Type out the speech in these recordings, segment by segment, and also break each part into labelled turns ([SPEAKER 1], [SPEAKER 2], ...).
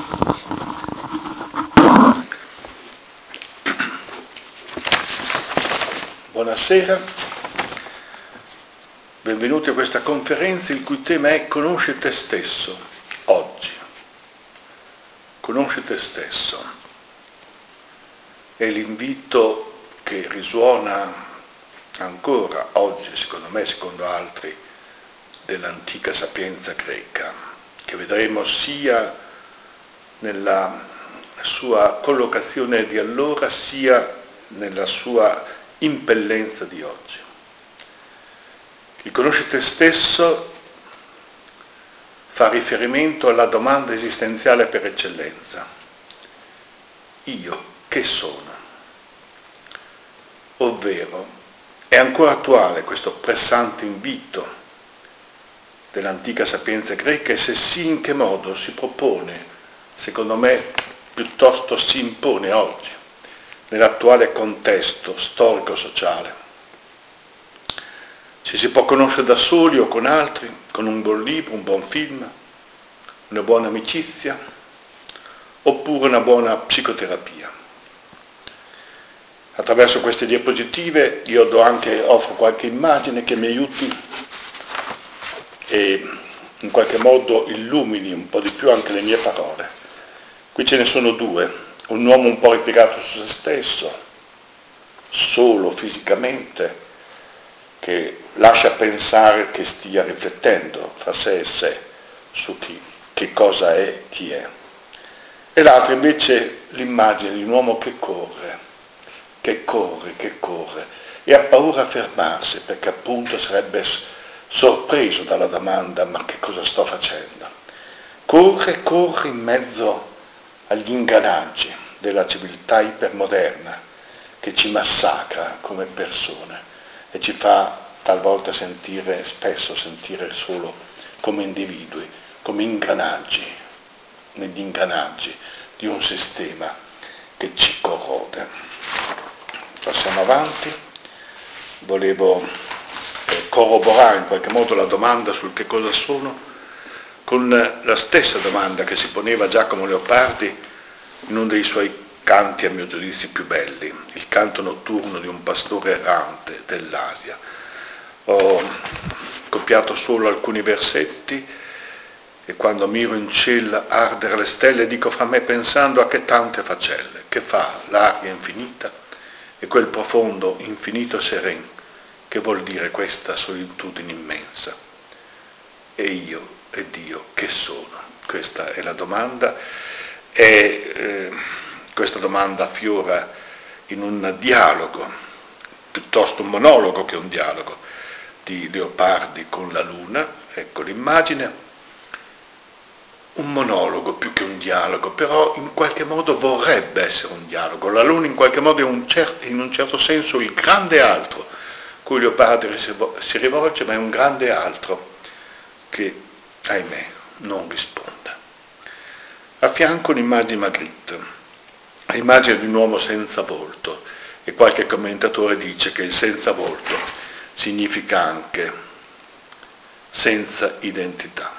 [SPEAKER 1] Buonasera, benvenuti a questa conferenza il cui tema è Conosci te stesso, oggi. Conosci te stesso. È l'invito che risuona ancora oggi, secondo me, secondo altri, dell'antica sapienza greca, che vedremo sia nella sua collocazione di allora, sia nella sua impellenza di oggi. Il conosci te stesso fa riferimento alla domanda esistenziale per eccellenza. Io che sono? Ovvero, è ancora attuale questo pressante invito dell'antica sapienza greca e se sì, in che modo si propone, secondo me, piuttosto si impone oggi, nell'attuale contesto storico-sociale. Ci si può conoscere da soli o con altri, con un buon libro, un buon film, una buona amicizia, oppure una buona psicoterapia. Attraverso queste diapositive io offro qualche immagine che mi aiuti e in qualche modo illumini un po' di più anche le mie parole. Qui ce ne sono due. Un uomo un po' ripiegato su se stesso, solo fisicamente, che lascia pensare che stia riflettendo fra sé e sé su che cosa è, chi è. E l'altro invece l'immagine di un uomo che corre, e ha paura a fermarsi perché appunto sarebbe sorpreso dalla domanda: ma che cosa sto facendo? Corre in mezzo agli ingranaggi della civiltà ipermoderna che ci massacra come persone e ci fa talvolta spesso sentire solo come individui, come ingranaggi, negli ingranaggi di un sistema che ci corrode. Passiamo avanti. Volevo corroborare in qualche modo la domanda sul che cosa sono con la stessa domanda che si poneva Giacomo Leopardi in uno dei suoi canti, a mio giudizio, più belli, il canto notturno di un pastore errante dell'Asia. Ho copiato solo alcuni versetti e quando miro in cielo ardere le stelle dico fra me pensando a che tante facelle, che fa l'aria infinita e quel profondo infinito seren, che vuol dire questa solitudine immensa. E io e Dio che sono? Questa è la domanda e questa domanda affiora in un dialogo, piuttosto un monologo che un dialogo, di Leopardi con la Luna. Ecco l'immagine, un monologo più che un dialogo, però in qualche modo vorrebbe essere un dialogo. La Luna in qualche modo è in un certo senso il grande altro cui Leopardi si rivolge, ma è un grande altro che, ahimè, non risponde. A fianco l'immagine Magritte, l'immagine di un uomo senza volto, e qualche commentatore dice che il senza volto significa anche senza identità.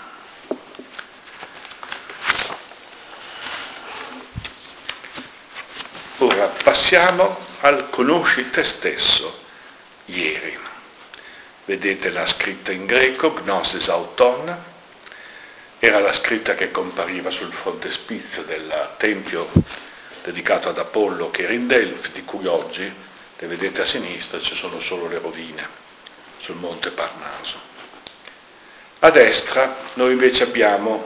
[SPEAKER 1] Ora passiamo al conosci te stesso ieri. Vedete la scritta in greco, Gnosis Auton, era la scritta che compariva sul frontespizio del tempio dedicato ad Apollo che era in Delfi, di cui oggi, le vedete a sinistra, ci sono solo le rovine sul monte Parnaso. A destra noi invece abbiamo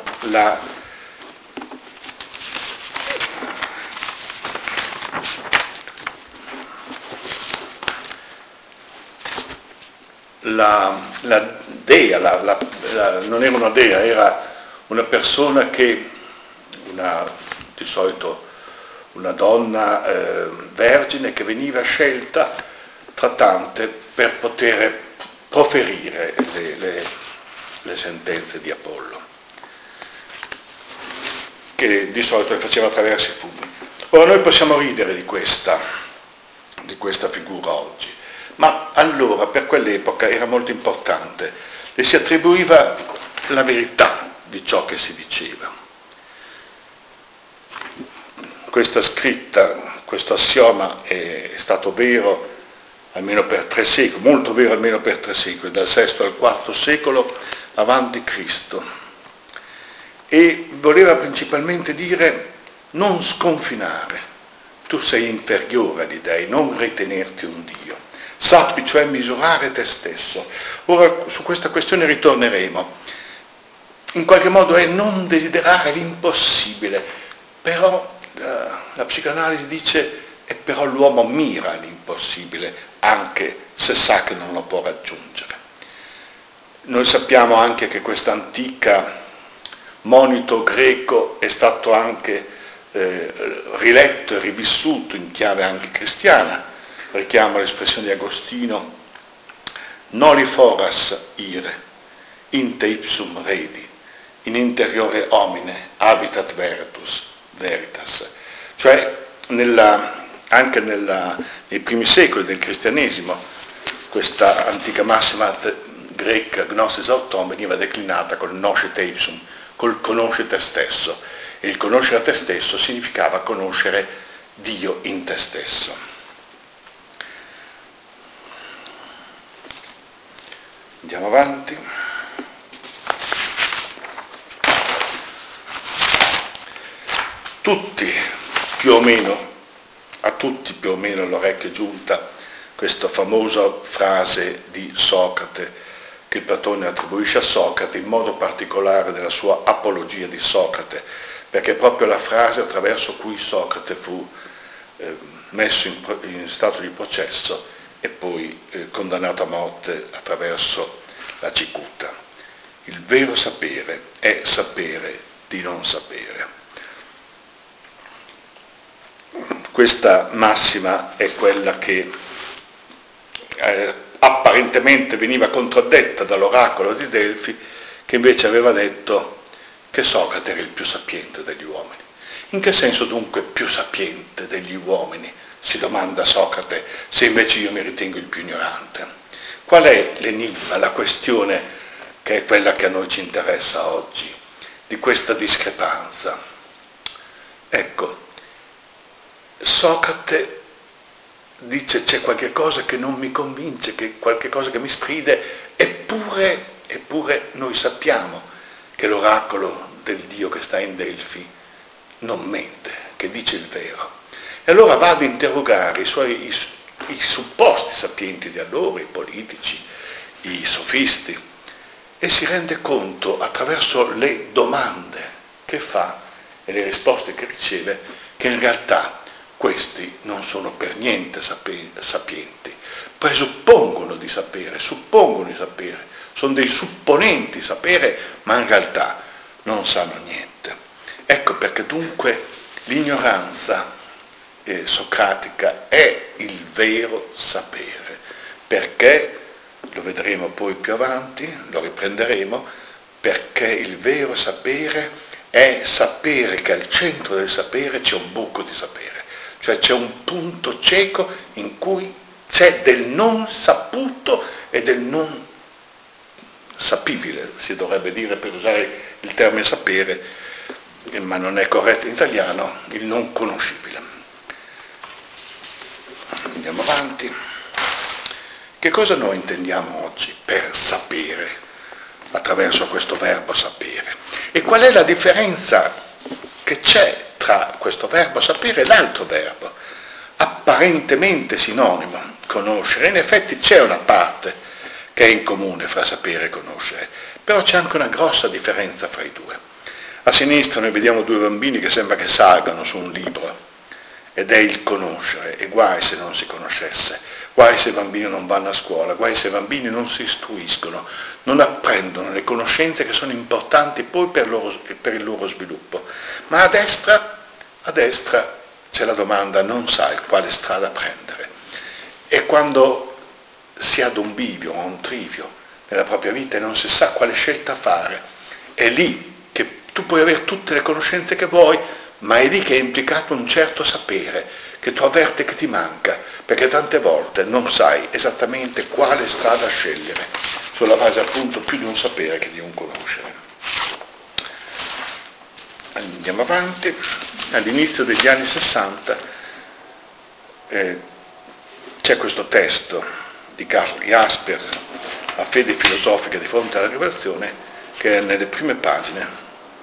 [SPEAKER 1] la dea, non era una dea, era una persona che, di solito una donna vergine che veniva scelta tra tante per poter proferire le sentenze di Apollo, che di solito le faceva attraverso i fumi. Ora noi possiamo ridere di questa figura oggi, ma allora per quell'epoca era molto importante, le si attribuiva la verità di ciò che si diceva. questa scritta, questo assioma è stato vero almeno per 3 secoli, molto vero almeno per 3 secoli, dal VI al IV secolo avanti Cristo. E voleva principalmente dire non sconfinare, tu sei inferiore agli dei, non ritenerti un Dio. Sappi cioè misurare te stesso. Ora su questa questione ritorneremo. In qualche modo è non desiderare l'impossibile, però la psicanalisi dice e però l'uomo mira all'impossibile, anche se sa che non lo può raggiungere. Noi sappiamo anche che questo antico monito greco è stato anche riletto e rivissuto in chiave anche cristiana. Richiamo l'espressione di Agostino: noli foras ire, in te ipsum redi, in interiore homine habitat veritas. Cioè anche nei primi secoli del cristianesimo questa antica massima greca gnosis auton veniva declinata col nosce ipsum, col conosce te stesso, e il conoscere te stesso significava conoscere Dio in te stesso. Andiamo avanti. A tutti più o meno all'orecchio è giunta questa famosa frase di Socrate che Platone attribuisce a Socrate, in modo particolare nella sua apologia di Socrate, perché è proprio la frase attraverso cui Socrate fu messo in stato di processo e poi condannato a morte attraverso la cicuta. Il vero sapere è sapere di non sapere. Questa massima è quella che apparentemente veniva contraddetta dall'oracolo di Delfi, che invece aveva detto che Socrate era il più sapiente degli uomini. In che senso dunque più sapiente degli uomini? Si domanda Socrate, se invece io mi ritengo il più ignorante. Qual è l'enigma, la questione che è quella che a noi ci interessa oggi, di questa discrepanza? Ecco, Socrate dice c'è qualche cosa che non mi convince, che qualche cosa che mi stride, eppure noi sappiamo che l'oracolo del Dio che sta in Delfi non mente, che dice il vero. E allora va ad interrogare i supposti sapienti di allora, i politici, i sofisti, e si rende conto attraverso le domande che fa e le risposte che riceve che in realtà questi non sono per niente sapienti, presuppongono di sapere, suppongono di sapere, sono dei supponenti sapere, ma in realtà non sanno niente. Ecco perché dunque l'ignoranza socratica è il vero sapere, perché, lo vedremo poi più avanti, lo riprenderemo, perché il vero sapere è sapere che al centro del sapere c'è un buco di sapere. Cioè c'è un punto cieco in cui c'è del non saputo e del non sapibile, si dovrebbe dire per usare il termine sapere, ma non è corretto in italiano, il non conoscibile. Andiamo avanti. Che cosa noi intendiamo oggi per sapere, attraverso questo verbo sapere? E qual è la differenza che c'è tra questo verbo sapere e l'altro verbo, apparentemente sinonimo, conoscere? In effetti c'è una parte che è in comune fra sapere e conoscere, però c'è anche una grossa differenza fra i due. A sinistra noi vediamo 2 bambini che sembra che salgano su un libro, ed è il conoscere, e guai se non si conoscesse, guai se i bambini non vanno a scuola, guai se i bambini non si istruiscono, non apprendono le conoscenze che sono importanti poi per il loro sviluppo. Ma a destra c'è la domanda, non sai quale strada prendere. E quando si ha un bivio o un trivio nella propria vita e non si sa quale scelta fare, è lì che tu puoi avere tutte le conoscenze che vuoi, ma è lì che è implicato un certo sapere che tu avverte che ti manca, perché tante volte non sai esattamente quale strada scegliere, sulla base appunto più di un sapere che di un conoscere. Andiamo avanti, all'inizio degli anni 60 c'è questo testo di Karl Jasper, La fede filosofica di fronte alla rivelazione, che è nelle prime pagine,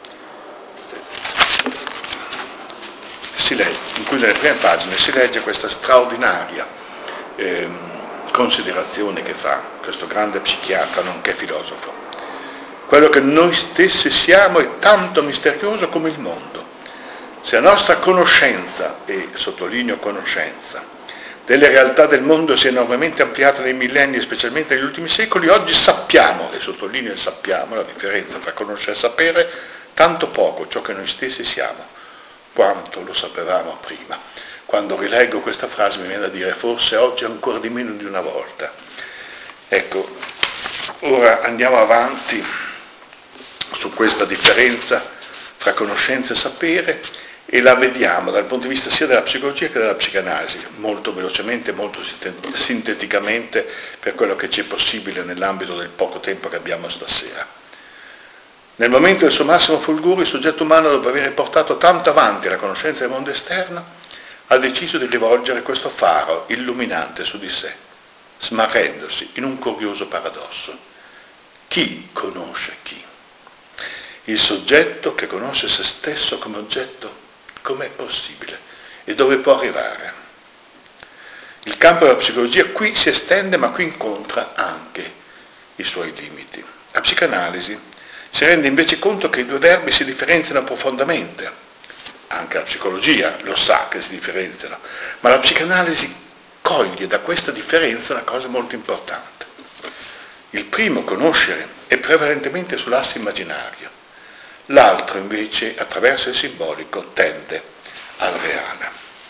[SPEAKER 1] in cui nelle prime pagine si legge questa straordinaria considerazione che fa questo grande psichiatra nonché filosofo. Quello che noi stessi siamo è tanto misterioso come il mondo. Se la nostra conoscenza, e sottolineo conoscenza, delle realtà del mondo si è enormemente ampliata nei millenni e specialmente negli ultimi secoli, oggi sappiamo, e sottolineo il sappiamo, la differenza tra conoscere e sapere, tanto poco ciò che noi stessi siamo, quanto lo sapevamo prima. Quando rileggo questa frase mi viene da dire forse oggi ancora di meno di una volta. Ecco, ora andiamo avanti su questa differenza tra conoscenza e sapere e la vediamo dal punto di vista sia della psicologia che della psicanalisi, molto velocemente, molto sinteticamente per quello che ci è possibile nell'ambito del poco tempo che abbiamo stasera. Nel momento del suo massimo fulgore il soggetto umano, dopo aver portato tanto avanti la conoscenza del mondo esterno, ha deciso di rivolgere questo faro illuminante su di sé, smarrendosi in un curioso paradosso. Chi conosce chi? Il soggetto che conosce se stesso come oggetto? Com'è possibile? E dove può arrivare? Il campo della psicologia qui si estende, ma qui incontra anche i suoi limiti. La psicanalisi si rende invece conto che i due verbi si differenziano profondamente. Anche la psicologia lo sa che si differenziano, ma la psicanalisi coglie da questa differenza una cosa molto importante. Il primo, conoscere, è prevalentemente sull'asse immaginario, l'altro invece, attraverso il simbolico, tende al reale.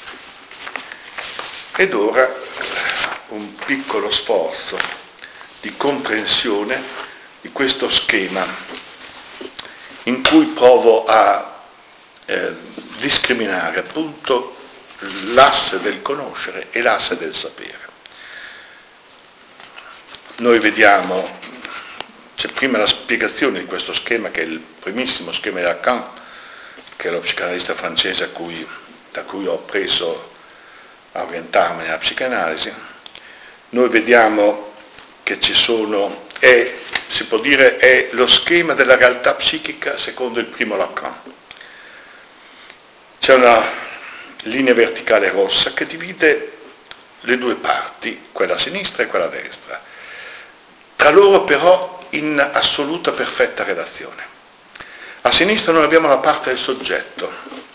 [SPEAKER 1] Ed ora un piccolo sforzo di comprensione di questo schema in cui provo a discriminare appunto l'asse del conoscere e l'asse del sapere. Noi vediamo, c'è prima la spiegazione di questo schema, che è il primissimo schema di Lacan, che è lo psicanalista francese da cui ho preso a orientarmi nella psicanalisi. Noi vediamo che ci sono, si può dire, è lo schema della realtà psichica secondo il primo Lacan. C'è una linea verticale rossa che divide le due parti, quella a sinistra e quella a destra. Tra loro però in assoluta perfetta relazione. A sinistra noi abbiamo la parte del soggetto,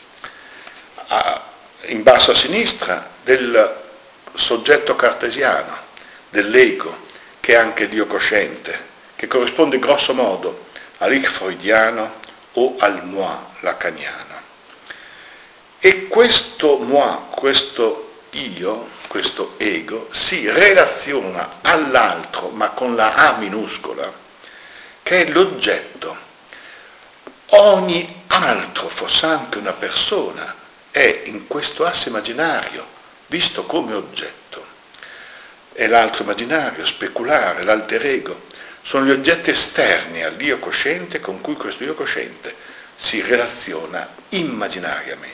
[SPEAKER 1] in basso a sinistra del soggetto cartesiano, dell'ego, che è anche Dio cosciente, che corrisponde grosso modo all'Ich freudiano o al moi lacaniano. E questo moi, questo io, questo ego, si relaziona all'altro, ma con la A minuscola, che è l'oggetto. Ogni altro, fosse anche una persona, è in questo asse immaginario visto come oggetto. E l'altro immaginario, speculare, l'alter ego, sono gli oggetti esterni al Dio cosciente con cui questo Dio cosciente si relaziona immaginariamente.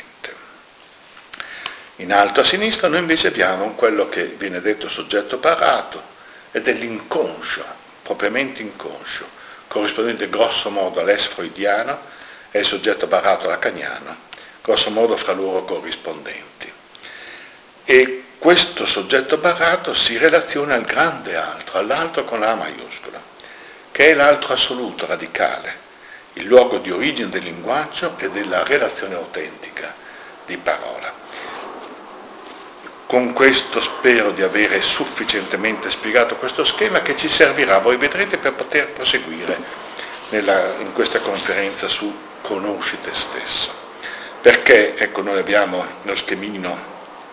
[SPEAKER 1] In alto a sinistra noi invece abbiamo quello che viene detto soggetto parato ed è l'inconscio, propriamente inconscio, corrispondente grosso modo all'es freudiano e il soggetto parato lacaniano, grosso modo fra loro corrispondenti. E questo soggetto parato si relaziona al grande altro, all'altro con la A maiuscola, che è l'altro assoluto, radicale, il luogo di origine del linguaggio e della relazione autentica di parola. Con questo spero di avere sufficientemente spiegato questo schema che ci servirà, voi vedrete, per poter proseguire in questa conferenza su Conosci te stesso. Perché, ecco, noi abbiamo lo schemino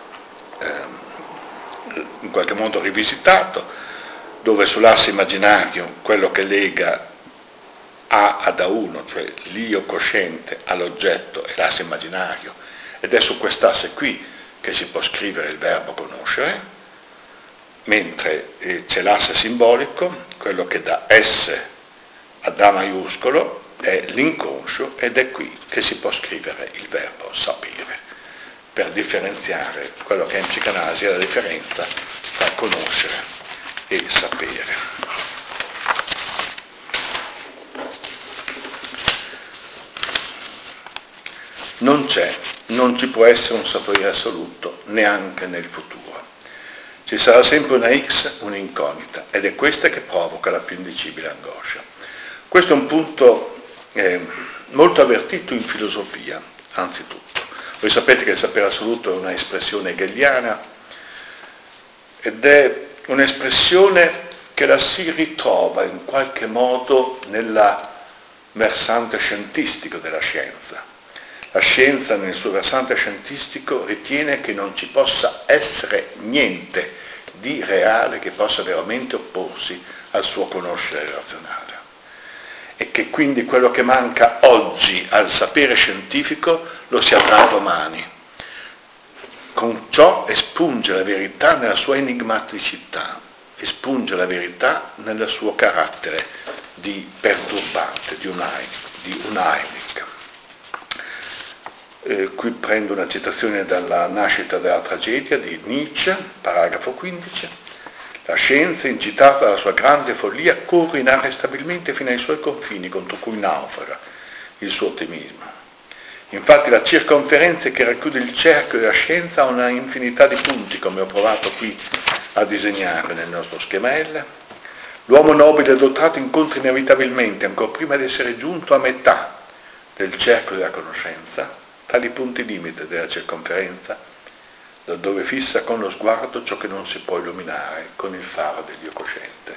[SPEAKER 1] in qualche modo rivisitato, dove sull'asse immaginario quello che lega A ad A1, cioè l'io cosciente all'oggetto è l'asse immaginario, ed è su quest'asse qui che si può scrivere il verbo conoscere, mentre c'è l'asse simbolico, quello che da S ad A maiuscolo è l'inconscio, ed è qui che si può scrivere il verbo sapere. per differenziare quello che in psicanalisi è la differenza tra conoscere e sapere. Non ci può essere un sapere assoluto neanche nel futuro. Ci sarà sempre una X, un'incognita, ed è questa che provoca la più indicibile angoscia. Questo è un punto molto avvertito in filosofia, anzitutto. Voi sapete che il sapere assoluto è una espressione hegeliana ed è un'espressione che la si ritrova in qualche modo nella versante scientistico della scienza. La scienza nel suo versante scientistico ritiene che non ci possa essere niente di reale che possa veramente opporsi al suo conoscere razionale e che quindi quello che manca oggi al sapere scientifico lo si avrà domani. Con ciò espunge la verità nella sua enigmaticità, espunge la verità nel suo carattere di perturbante, di unheimlich. Qui prendo una citazione dalla Nascita della tragedia di Nietzsche, paragrafo 15. La scienza, incitata dalla sua grande follia, corre inarrestabilmente fino ai suoi confini, contro cui naufraga il suo ottimismo. Infatti la circonferenza che racchiude il cerchio della scienza ha una infinità di punti, come ho provato qui a disegnare nel nostro schema L. L'uomo nobile e dotato incontra inevitabilmente, ancora prima di essere giunto a metà del cerchio della conoscenza, tali punti limite della circonferenza, da dove fissa con lo sguardo ciò che non si può illuminare con il faro dell'io cosciente.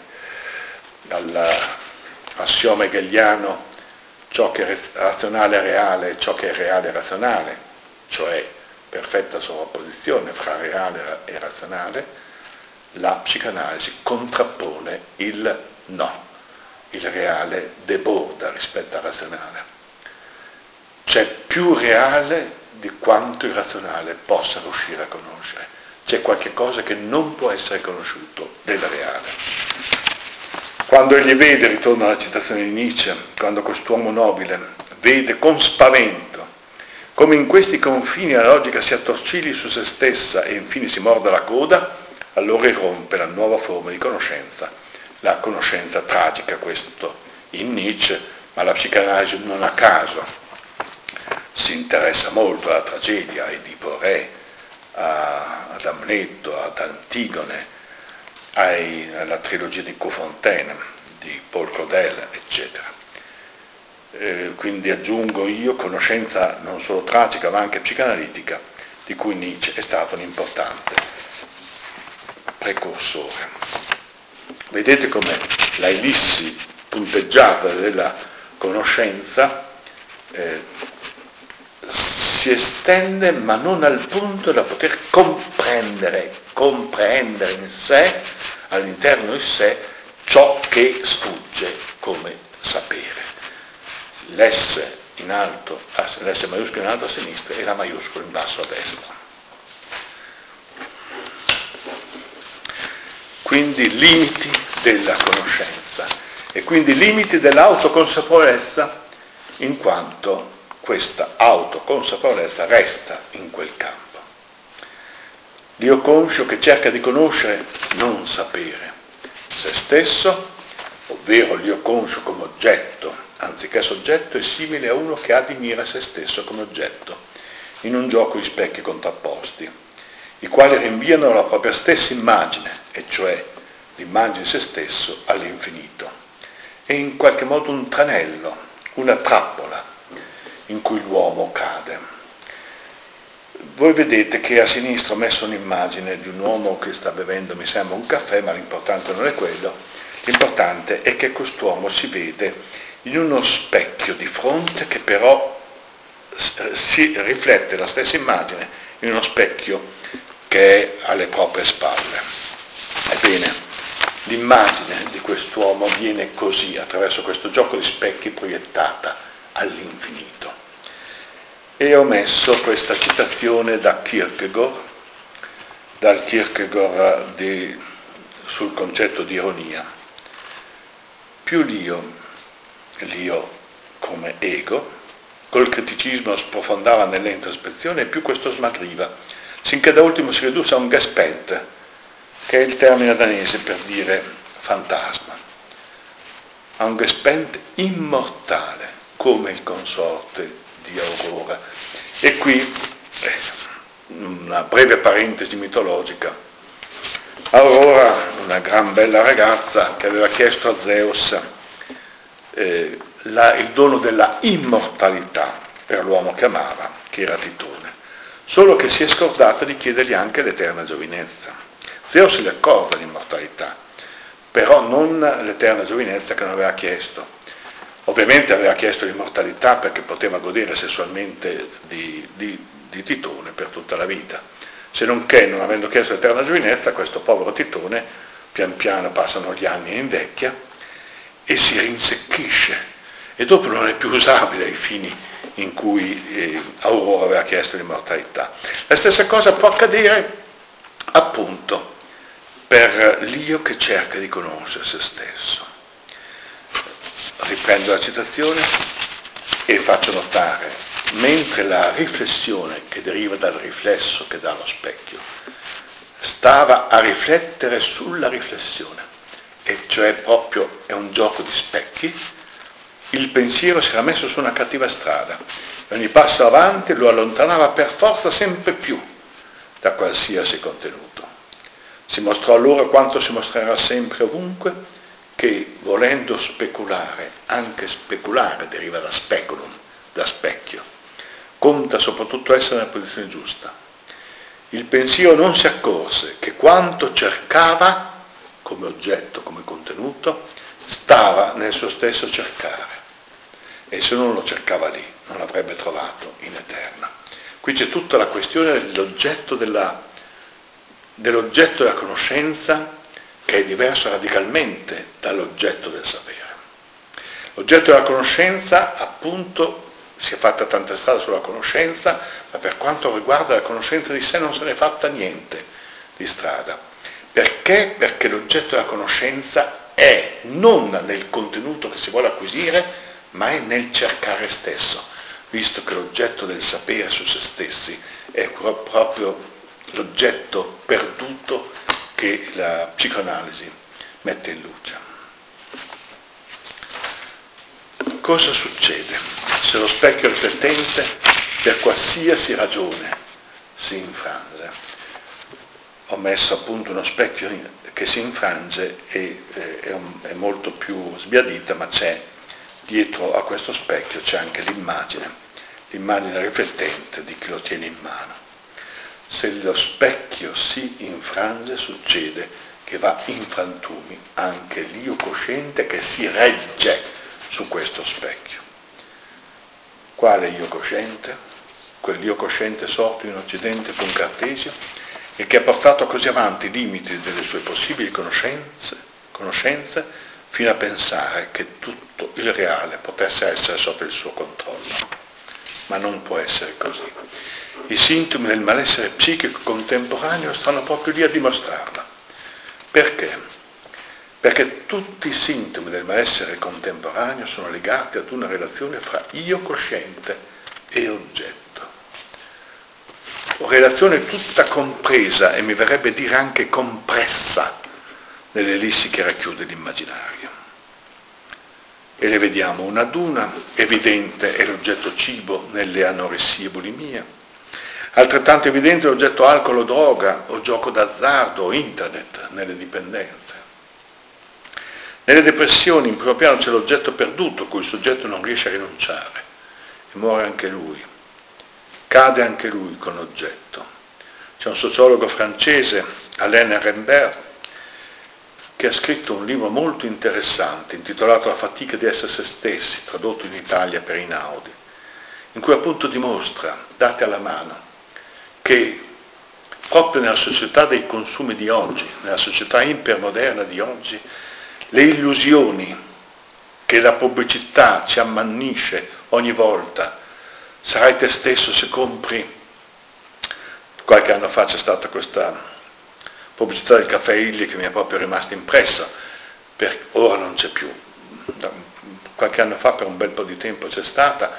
[SPEAKER 1] Dall'assioma hegeliano, ciò che è razionale è reale, ciò che è reale è razionale, cioè perfetta sovrapposizione fra reale e razionale, la psicanalisi contrappone il no, il reale deborda rispetto al razionale. C'è più reale di quanto il razionale possa riuscire a conoscere. C'è qualche cosa che non può essere conosciuto del reale. Quando egli vede, ritorno alla citazione di Nietzsche, quando quest'uomo nobile vede con spavento come in questi confini la logica si attorcigli su se stessa e infine si morda la coda, allora irrompe la nuova forma di conoscenza, la conoscenza tragica, questo in Nietzsche, ma la psicanalisi non a caso si interessa molto alla tragedia, a Edipo Re, ad Amleto, ad Antigone, alla trilogia di Cofontaine, di Paul Claudel, eccetera. Quindi aggiungo io conoscenza non solo tragica ma anche psicanalitica, di cui Nietzsche è stato un importante precursore. Vedete come la ellissi punteggiata della conoscenza si estende ma non al punto da poter comprendere in sé, all'interno di sé, ciò che sfugge come sapere. L'S in alto, l'S maiuscolo in alto a sinistra e la maiuscola in basso a destra. Quindi limiti della conoscenza e quindi limiti dell'autoconsapevolezza, in quanto questa autoconsapevolezza resta in quel campo. L'io conscio che cerca di conoscere, non sapere, se stesso, ovvero l'io conscio come oggetto, anziché soggetto, è simile a uno che ammira se stesso come oggetto, in un gioco di specchi contrapposti, i quali rinviano la propria stessa immagine, e cioè l'immagine di se stesso all'infinito. È in qualche modo un tranello, una trappola, in cui l'uomo cade. Voi vedete che a sinistra ho messo un'immagine di un uomo che sta bevendo, mi sembra, un caffè, ma l'importante non è quello, l'importante è che quest'uomo si vede in uno specchio di fronte che però si riflette la stessa immagine in uno specchio che è alle proprie spalle. Ebbene, l'immagine di quest'uomo viene così, attraverso questo gioco di specchi, proiettata all'infinito. E ho messo questa citazione da Kierkegaard, dal Kierkegaard sul concetto di ironia. Più l'io come ego, col criticismo sprofondava nell'introspezione e più questo smagriva, sinché da ultimo si ridusse a un gespent, che è il termine danese per dire fantasma, a un gespent immortale, come il consorte di Aurora. E qui, una breve parentesi mitologica, Aurora, una gran bella ragazza che aveva chiesto a Zeus il dono della immortalità per l'uomo che amava, che era Titone, solo che si è scordata di chiedergli anche l'eterna giovinezza. Zeus gli accorda l'immortalità, però non l'eterna giovinezza che non aveva chiesto. Ovviamente aveva chiesto l'immortalità perché poteva godere sessualmente di Titone per tutta la vita. Se non che, non avendo chiesto l'eterna giovinezza, questo povero Titone pian piano passano gli anni e invecchia e si rinsecchisce e dopo non è più usabile ai fini in cui Aurora aveva chiesto l'immortalità. La stessa cosa può accadere appunto per l'io che cerca di conoscere se stesso. Riprendo la citazione e faccio notare, mentre la riflessione che deriva dal riflesso che dà lo specchio stava a riflettere sulla riflessione, e cioè proprio è un gioco di specchi, il pensiero si era messo su una cattiva strada e ogni passo avanti lo allontanava per forza sempre più da qualsiasi contenuto. Si mostrò allora quanto si mostrerà sempre ovunque, che volendo speculare, anche speculare deriva da speculum, da specchio, conta soprattutto essere nella posizione giusta. Il pensiero non si accorse che quanto cercava come oggetto, come contenuto, stava nel suo stesso cercare, e se non lo cercava lì non l'avrebbe trovato in eterna. Qui c'è tutta la questione dell'oggetto della conoscenza, che è diverso radicalmente dall'oggetto del sapere. L'oggetto della conoscenza, appunto, si è fatta tanta strada sulla conoscenza, ma per quanto riguarda la conoscenza di sé non se ne è fatta niente di strada. Perché? Perché l'oggetto della conoscenza è non nel contenuto che si vuole acquisire, ma è nel cercare stesso, visto che l'oggetto del sapere su se stessi è proprio l'oggetto perduto che la psicoanalisi mette in luce. Cosa succede se lo specchio riflettente per qualsiasi ragione si infrange? Ho messo appunto uno specchio che si infrange e è molto più sbiadita, ma c'è dietro a questo specchio c'è anche l'immagine riflettente di chi lo tiene in mano. Se lo specchio si infrange, succede che va in frantumi anche l'io cosciente che si regge su questo specchio. Quale io cosciente? Quell'io cosciente sorto in Occidente con Cartesio e che ha portato così avanti i limiti delle sue possibili conoscenze fino a pensare che tutto il reale potesse essere sotto il suo controllo. Ma non può essere così. I sintomi del malessere psichico contemporaneo stanno proprio lì a dimostrarla. Perché? Perché tutti i sintomi del malessere contemporaneo sono legati ad una relazione fra io cosciente e oggetto. Relazione tutta compresa, e mi verrebbe dire anche compressa, nelle ellissi che racchiude l'immaginario. E le vediamo una ad una. Evidente è l'oggetto cibo nelle anoressie e bulimie, altrettanto evidente è l'oggetto alcol o droga o gioco d'azzardo o internet nelle dipendenze. Nelle depressioni in primo piano c'è l'oggetto perduto cui il soggetto non riesce a rinunciare e muore anche lui, cade anche lui con l'oggetto. C'è un sociologo francese, Alain Rembert, che ha scritto un libro molto interessante intitolato La fatica di essere se stessi, tradotto in Italia per Einaudi, in cui appunto dimostra, date alla mano, che proprio nella società dei consumi di oggi, nella società ipermoderna di oggi, le illusioni che la pubblicità ci ammannisce ogni volta, sarai te stesso se compri. Qualche anno fa c'è stata questa pubblicità del caffè Illy che mi è proprio rimasta impressa, ora non c'è più. Qualche anno fa per un bel po' di tempo c'è stata,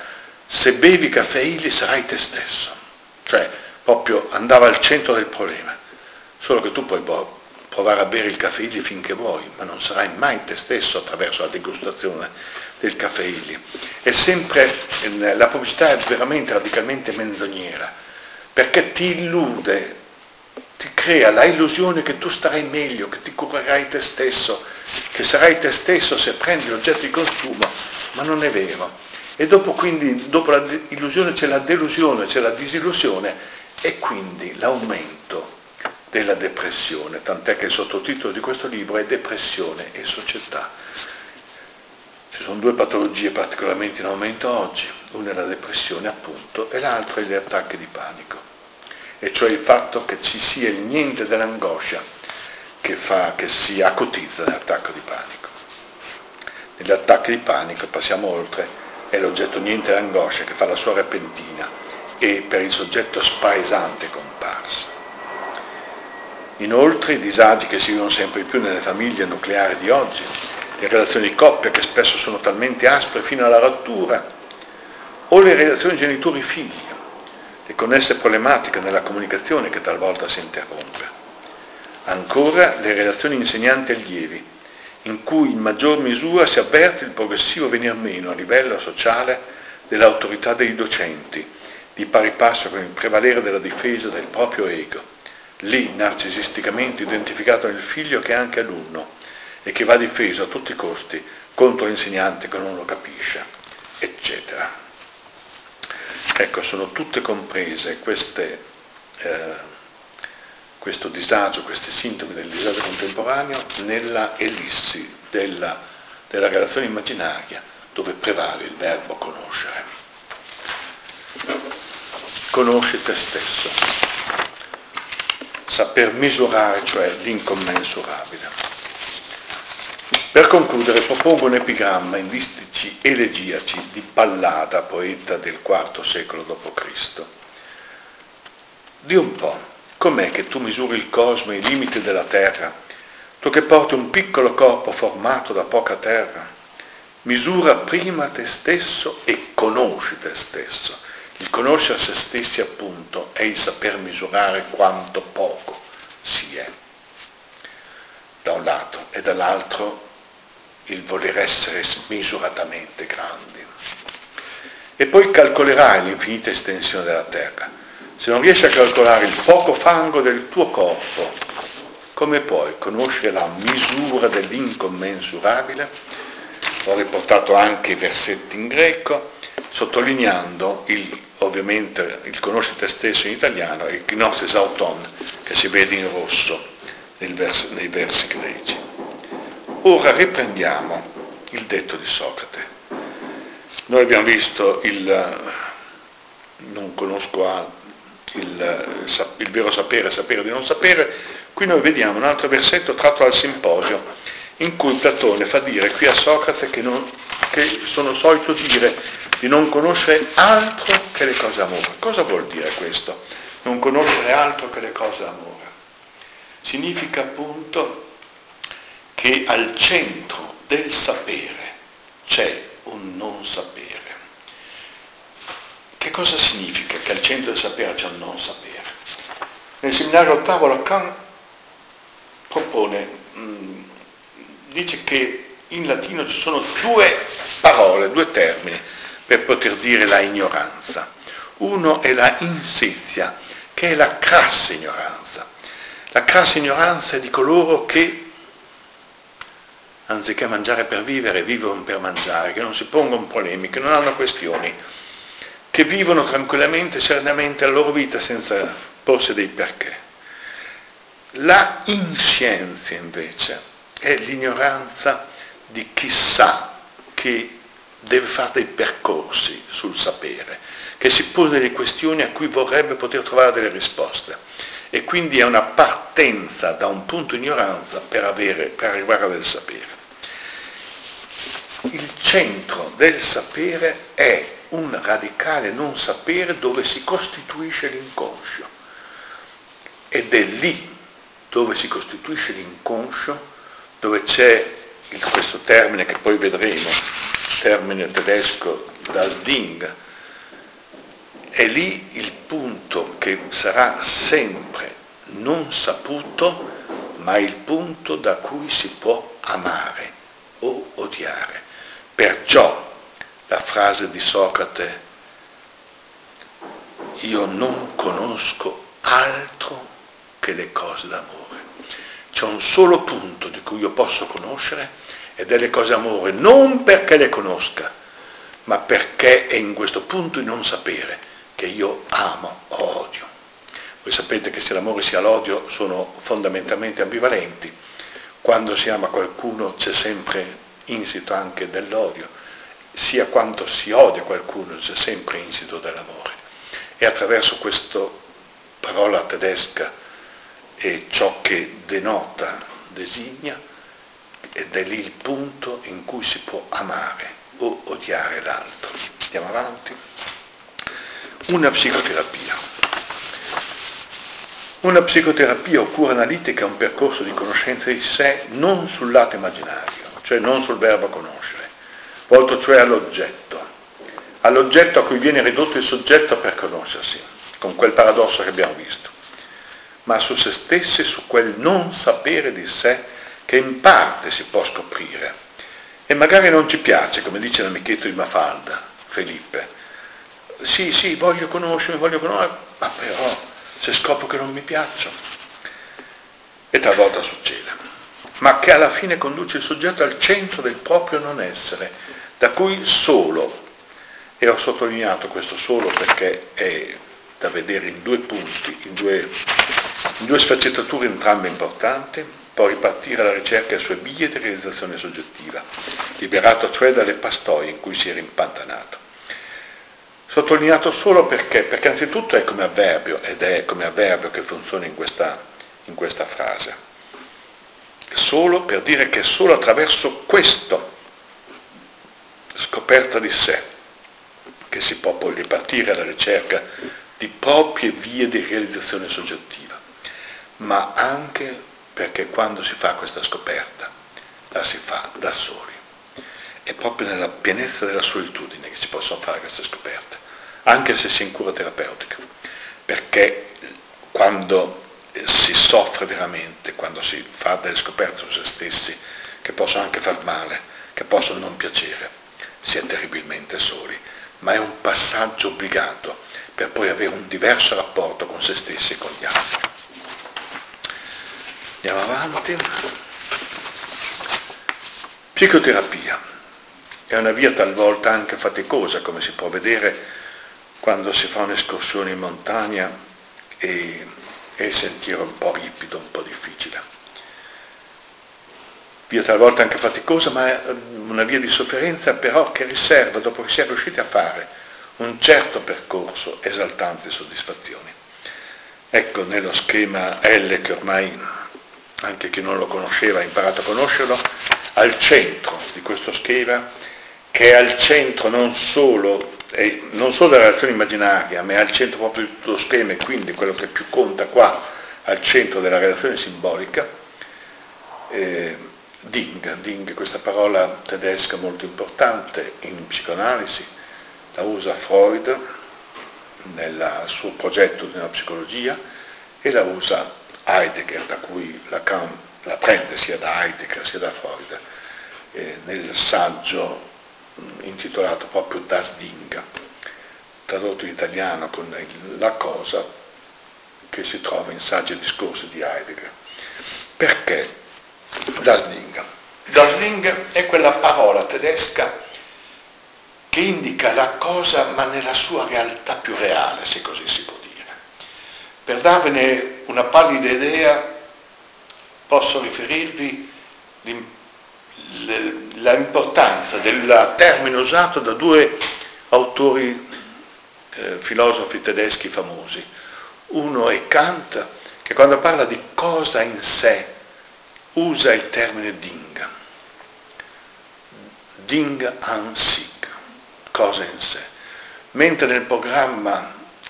[SPEAKER 1] se bevi caffeili sarai te stesso. Cioè, proprio andava al centro del problema. Solo che tu puoi provare a bere il caffeili finché vuoi, ma non sarai mai te stesso attraverso la degustazione del caffeili. È sempre, la pubblicità è veramente radicalmente menzognera, perché ti illude, ti crea la illusione che tu starai meglio, che ti curerai te stesso, che sarai te stesso se prendi l'oggetto di consumo, ma non è vero. E dopo la illusione c'è la delusione, c'è la disillusione e quindi l'aumento della depressione, tant'è che il sottotitolo di questo libro è Depressione e società. Ci sono due patologie particolarmente in aumento oggi, una è la depressione appunto e l'altra è gli attacchi di panico, e cioè il fatto che ci sia il niente dell'angoscia che si acutizza nell'attacco di panico. Negli attacchi di panico, passiamo oltre, è l'oggetto niente dell'angoscia che fa la sua repentina e per il soggetto spaesante comparsa. Inoltre i disagi che si vivono sempre di più nelle famiglie nucleari di oggi, le relazioni di coppia che spesso sono talmente aspre fino alla rottura, o le relazioni genitori-figli, le connesse problematiche nella comunicazione che talvolta si interrompe. Ancora le relazioni insegnanti-allievi, in cui in maggior misura si avverte il progressivo venir meno a livello sociale dell'autorità dei docenti, di pari passo con il prevalere della difesa del proprio ego, lì narcisisticamente identificato nel figlio che è anche alunno e che va difeso a tutti i costi contro l'insegnante che non lo capisce, eccetera. Ecco, sono tutte comprese questo disagio, questi sintomi del disagio contemporaneo nella ellissi della relazione immaginaria dove prevale il verbo conoscere. Conosci te stesso, saper misurare, cioè l'incommensurabile. Per concludere propongo un epigramma in distici elegiaci di Pallada, poeta del IV secolo d.C. Di un po'. Com'è che tu misuri il cosmo e i limiti della terra, tu che porti un piccolo corpo formato da poca terra? Misura prima te stesso e conosci te stesso. Il conoscere se stessi, appunto, è il saper misurare quanto poco si è, da un lato, e dall'altro il voler essere smisuratamente grandi. E poi calcolerai l'infinita estensione della terra. Se non riesci a calcolare il poco fango del tuo corpo, come puoi conoscere la misura dell'incommensurabile? Ho riportato anche i versetti in greco, sottolineando ovviamente il conosci te stesso in italiano e il gnosis auton, che si vede in rosso nei versi greci. Ora riprendiamo il detto di Socrate. Noi abbiamo visto non conosco altro, il vero sapere, sapere di non sapere. Qui noi vediamo un altro versetto tratto dal Simposio, in cui Platone fa dire qui a Socrate che sono solito dire di non conoscere altro che le cose amore. Cosa vuol dire questo? Non conoscere altro che le cose amore. Significa appunto che al centro del sapere c'è un non sapere. Che cosa significa che al centro del sapere c'è un non sapere? Nel seminario ottavo Lacan dice che in latino ci sono due parole, due termini per poter dire la ignoranza. Uno è la insizia, che è la crassa ignoranza. La crassa ignoranza è di coloro che, anziché mangiare per vivere, vivono per mangiare, che non si pongono problemi, che non hanno questioni, che vivono tranquillamente, serenamente la loro vita senza porsi dei perché. La inscienza invece è l'ignoranza di chi sa che deve fare dei percorsi sul sapere, che si pone delle questioni a cui vorrebbe poter trovare delle risposte e quindi è una partenza da un punto di ignoranza per arrivare al sapere. Il centro del sapere è un radicale non sapere dove si costituisce l'inconscio, ed è lì dove si costituisce l'inconscio, dove c'è questo termine che poi vedremo, termine tedesco das Ding, è lì il punto che sarà sempre non saputo, ma il punto da cui si può amare o odiare. Perciò la frase di Socrate, io non conosco altro che le cose d'amore. C'è un solo punto di cui io posso conoscere ed è le cose d'amore, non perché le conosca, ma perché è in questo punto di non sapere che io amo o odio. Voi sapete che sia l'amore sia l'odio sono fondamentalmente ambivalenti. Quando si ama qualcuno c'è sempre insito anche dell'odio, sia quando si odia qualcuno c'è sempre insito dell'amore. E attraverso questa parola tedesca e ciò che denota, designa, ed è lì il punto in cui si può amare o odiare l'altro. Andiamo avanti. Una psicoterapia. Una psicoterapia o cura analitica è un percorso di conoscenza di sé non sul lato immaginario, cioè non sul verbo conoscere, volto cioè all'oggetto a cui viene ridotto il soggetto per conoscersi, con quel paradosso che abbiamo visto, ma su se stessi, su quel non sapere di sé che in parte si può scoprire. E magari non ci piace, come dice l'amichetto di Mafalda, Felipe. Sì, voglio conoscere, ma però se scopro che non mi piacciono, e talvolta succede, ma che alla fine conduce il soggetto al centro del proprio non essere, da cui solo, e ho sottolineato questo solo perché è da vedere in due punti, in due sfaccettature entrambe importanti, può ripartire alla ricerca delle sue vie di realizzazione soggettiva, liberato cioè dalle pastoie in cui si era impantanato. Sottolineato solo perché anzitutto è come avverbio, ed è come avverbio che funziona in questa frase. Solo per dire che solo attraverso questo scoperta di sé che si può poi ripartire alla ricerca di proprie vie di realizzazione soggettiva, ma anche perché quando si fa questa scoperta la si fa da soli. È proprio nella pienezza della solitudine che si possono fare queste scoperte, anche se si è in cura terapeutica, perché quando si soffre veramente, quando si fa delle scoperte su se stessi, che possono anche far male, che possono non piacere, si è terribilmente soli, ma è un passaggio obbligato per poi avere un diverso rapporto con se stessi e con gli altri. Andiamo avanti. Psicoterapia. È una via talvolta anche faticosa, come si può vedere quando si fa un'escursione in montagna e il sentiero è un po' ripido, un po' difficile. Via talvolta anche faticosa, ma è una via di sofferenza però che riserva, dopo che si è riusciti a fare un certo percorso, esaltanti soddisfazioni. Ecco, nello schema L, che ormai anche chi non lo conosceva ha imparato a conoscerlo, al centro di questo schema, che è al centro non solo della relazione immaginaria, ma è al centro proprio di tutto lo schema, e quindi quello che più conta qua, al centro della relazione simbolica, Ding, questa parola tedesca molto importante in psicoanalisi, la usa Freud nel suo progetto di una psicologia e la usa Heidegger, da cui Lacan la prende sia da Heidegger sia da Freud, nel saggio intitolato proprio Das Ding, tradotto in italiano con la cosa, che si trova in Saggi e Discorsi di Heidegger. Perché Das Ding? Das Ding è quella parola tedesca che indica la cosa ma nella sua realtà più reale, se così si può dire. Per darvene una pallida idea posso riferirvi l'importanza del termine usato da due autori filosofi tedeschi famosi. Uno è Kant, che quando parla di cosa in sé usa il termine Ding an sich, cosa in sé, mentre nel programma,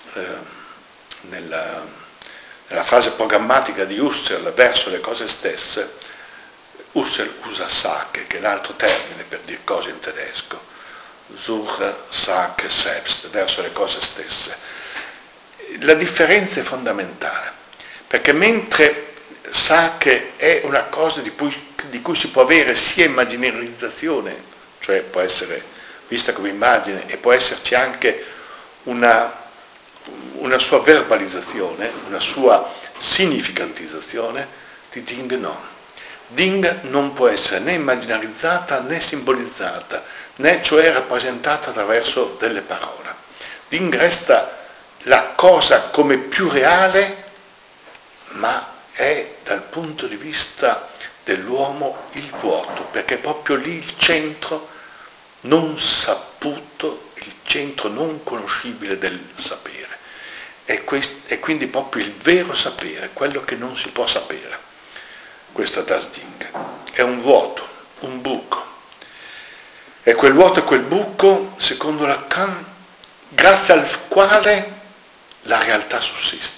[SPEAKER 1] nella frase programmatica di Husserl verso le cose stesse, Husserl usa Sache, che è l'altro termine per dire cose in tedesco, zur Sache selbst, verso le cose stesse. La differenza è fondamentale, perché mentre Sache è una cosa di cui si può avere sia immaginarizzazione, cioè può essere vista come immagine, e può esserci anche una sua verbalizzazione, una sua significantizzazione, di Ding no. Ding non può essere né immaginarizzata né simbolizzata, né cioè rappresentata attraverso delle parole. Ding resta la cosa come più reale, ma è dal punto di vista dell'uomo il vuoto, perché è proprio lì il centro non saputo, il centro non conoscibile del sapere. E quindi proprio il vero sapere, quello che non si può sapere. Questo Das Ding. È un vuoto, un buco. E quel vuoto e quel buco, secondo Lacan, grazie al quale la realtà sussiste.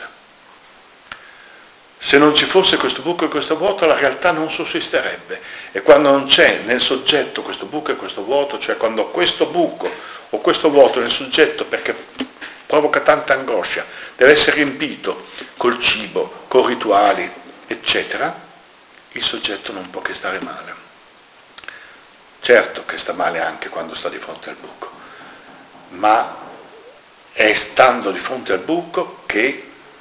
[SPEAKER 1] Se non ci fosse questo buco e questo vuoto, la realtà non sussisterebbe. E quando non c'è nel soggetto questo buco e questo vuoto, cioè quando questo buco o questo vuoto nel soggetto, perché provoca tanta angoscia, deve essere riempito col cibo, con rituali, eccetera, il soggetto non può che stare male. Certo che sta male anche quando sta di fronte al buco, ma è stando di fronte al buco che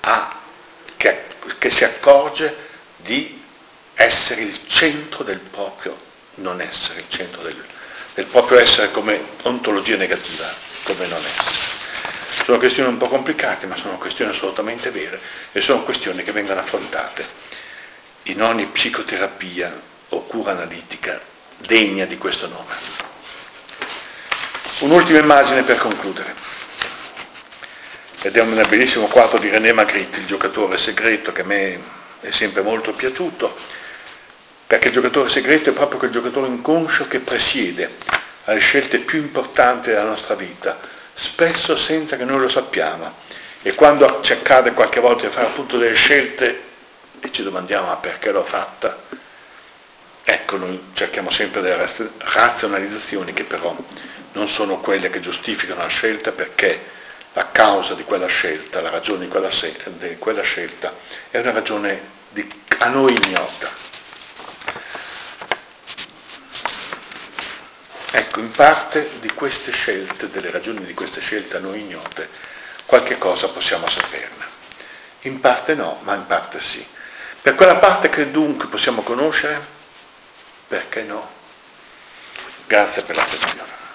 [SPEAKER 1] si accorge di essere il centro del proprio non essere, il centro del proprio essere come ontologia negativa, come non essere. Sono questioni un po' complicate, ma sono questioni assolutamente vere e sono questioni che vengono affrontate in ogni psicoterapia o cura analitica degna di questo nome. Un'ultima immagine per concludere. Ed è un bellissimo quadro di René Magritte, Il giocatore segreto, che a me è sempre molto piaciuto, perché il giocatore segreto è proprio quel giocatore inconscio che presiede alle scelte più importanti della nostra vita, spesso senza che noi lo sappiamo. E quando ci accade qualche volta di fare appunto delle scelte e ci domandiamo ma perché l'ho fatta, ecco, noi cerchiamo sempre delle razionalizzazioni che però non sono quelle che giustificano la scelta, perché la causa di quella scelta, la ragione di quella scelta è una ragione a noi ignota. Ecco, in parte di queste scelte, delle ragioni di queste scelte a noi ignote, qualche cosa possiamo saperne. In parte no, ma in parte sì. Per quella parte che dunque possiamo conoscere, perché no? Grazie per l'attenzione.